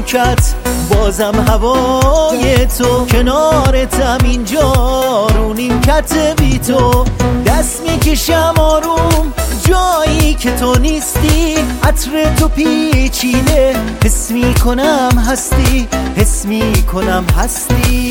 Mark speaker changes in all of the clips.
Speaker 1: نیمکت بازم هوای تو، کنارتم اینجا رو نیمکت بی تو. دست میکشم آروم جایی که تو نیستی، عطر تو پیچیده حس میکنم هستی، حس میکنم هستی.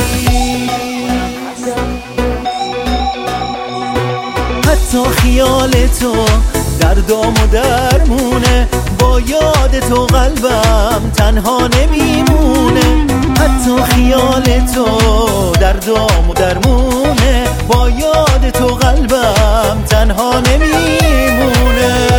Speaker 1: حتی خیال تو دردام و درمونه، با یاد تو قلبم تنها نمیمونه. حتی خیال تو دردام و درمونه، با یاد تو قلبم تنها نمیمونه.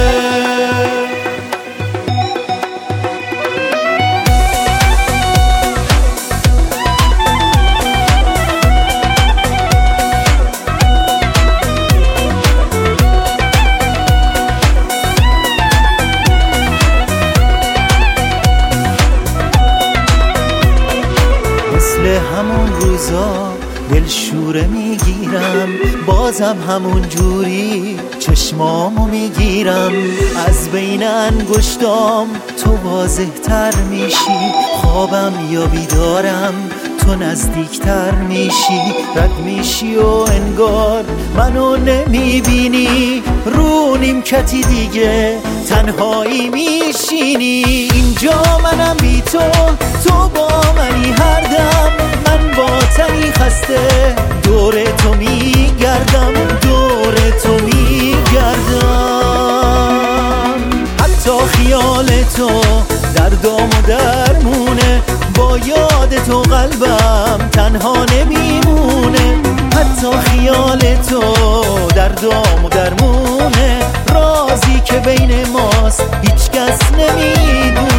Speaker 1: مثل همون روزا دلشوره میگیرم، بازم همون جوری چشمامو میگیرم. از بین انگشتام تو واضح تر میشی، خوابم یا بیدارم تو نزدیکتر میشی. رد میشی و انگار منو نمیبینی، رو نیمکتی دیگه تنهایی میشینی. اینجا منم بی تو، تو با منی هر دم. من با تنی خسته دور تو میگردم، دور تو میگردم. حتی خیال تو دردام و درمونه، با یاد تو قلبم تنها نمیمونه. حتی خیال تو دردام و درمونه، رازی که بین ماست هیچ کس نمیدونه.